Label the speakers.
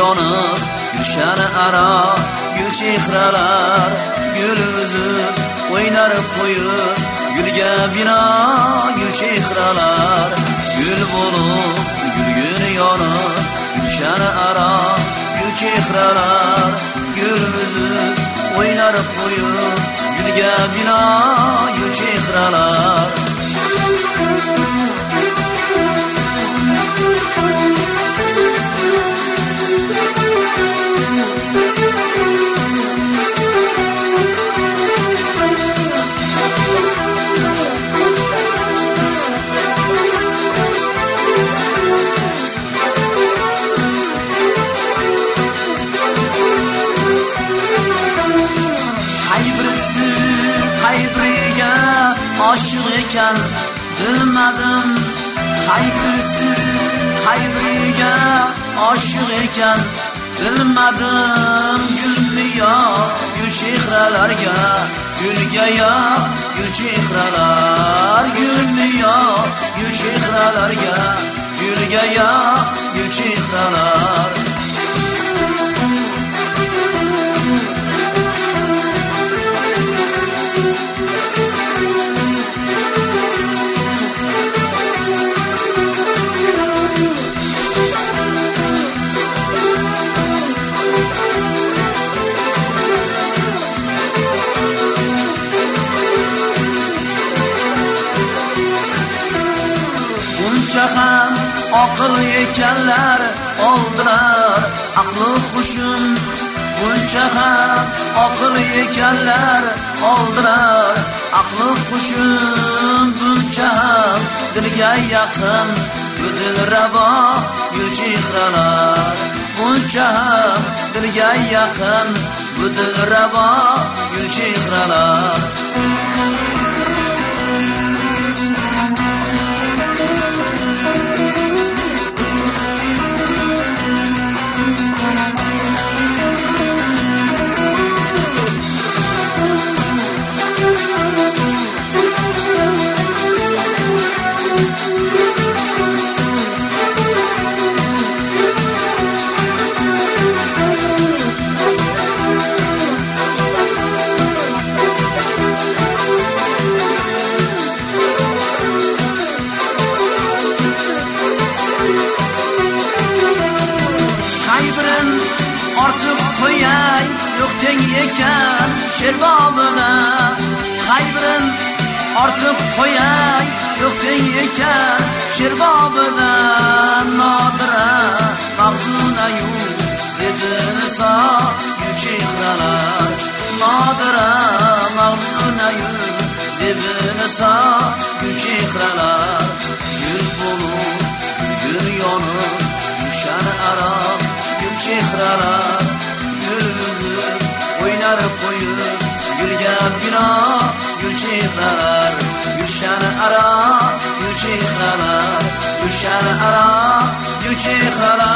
Speaker 1: yonib gulshan aro gul chehralar gul uzib o'ynar qo'yib gulga bino gul chehralar gul bo'lib gulgun yonib gulshan aro gul chehralar gul uzib o'ynar qo'yib gulga bino gul chehralar aşık ekan bilmadim qaybisi qaybriga aşık ekan bilmadim gulmi yo gul chehralarga gulga yo gul chehralar gulmi yo gul chehralarga gulga yo gul chehralar ham aql ekanlar oldilar aqli xushum buncha ham aql ekanlar oldilar aqli xushum buncha ham dilga yaqin gul rabo gul chehralar buncha ham dilga yaqin gul rabo gul chehralar yo'q tengi ekan sherbobida qaybrin ortiq qo'yay yo'q tengi ekan sherbobida nodira mag'zunayu zebinso gul chehralar nodira mag'zunayu zebinso gul chehralar gul bo'lib gul yonib gulshan aro gul chehralar o'ynar qo'yib gulga bino gul chehralar gulshan aro gul chehralar gulshan aro gul chehralar